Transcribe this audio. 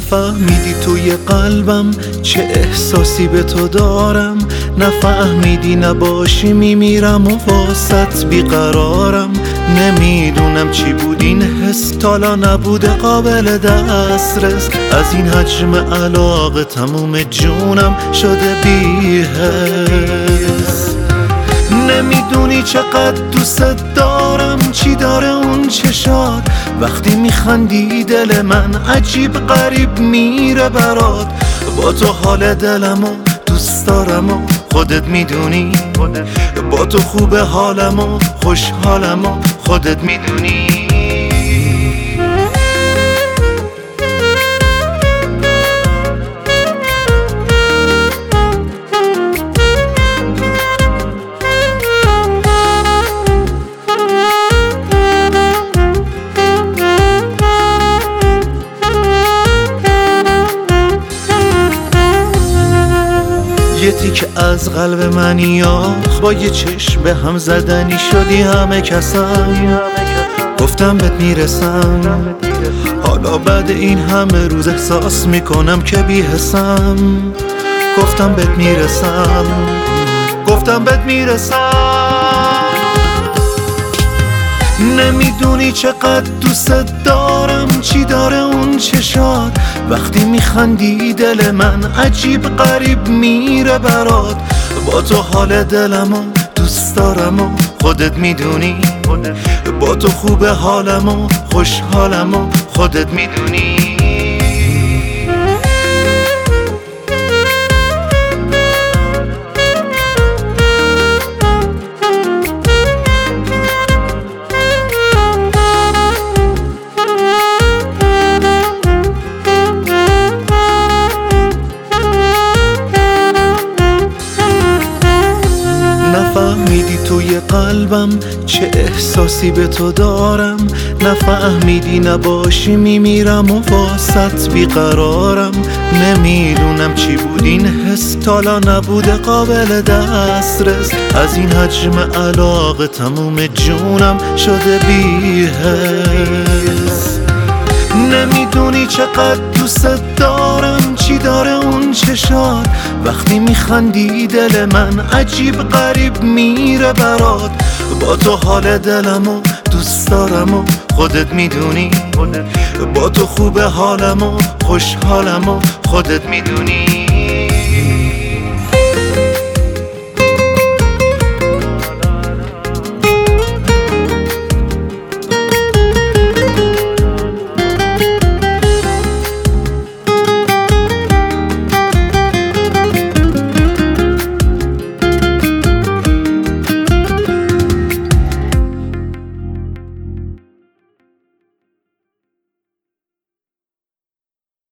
نفهمیدی توی قلبم چه احساسی به تو دارم، نفهمیدی نباشی میمیرم و واسط بیقرارم. نمیدونم چی بود این حس، تالا نبوده قابل دسترس. از این حجم علاقه تموم جونم شده بی‌حس. نمیدونی چقدر دوست دارم، چی داره اون چشات وقتی میخندی دل من عجیب غریب میره برات. با تو حال دلمو دوست دارم و خودت میدونی، با تو خوبه حالم و خوشحالم و خودت میدونی. یه تیک از قلب من یاخ، با یه چشم به هم زدنی شدی همه کسم. گفتم بهت میرسم، حالا بعد این همه روز احساس میکنم که بی‌حسم. گفتم بهت میرسم، گفتم بهت میرسم. نمیدونی چقدر دوست دارم، چی داره اون چشات وقتی میخندی دل من عجیب غریب میره برات. با تو حال دلمو دوست دارم و خودت میدونی، با تو خوبه حالم و خوشحالم و خودت میدونی. نفهمیدی توی قلبم چه احساسی به تو دارم، نفهمیدی نباشی میمیرم و واسط بیقرارم. نمیدونم چی بود این حس، تالا نبوده قابل دسترس. از این حجم علاقه تموم جونم شده بی‌حس. نمیدونی چقدر دوست دارم، چی داره اون چشات وقتی میخندی دل من عجیب غریب میره برات. با تو حال دلمو دوست دارم و خودت میدونی، با تو خوبه حالم و خوشحالم و خودت میدونی.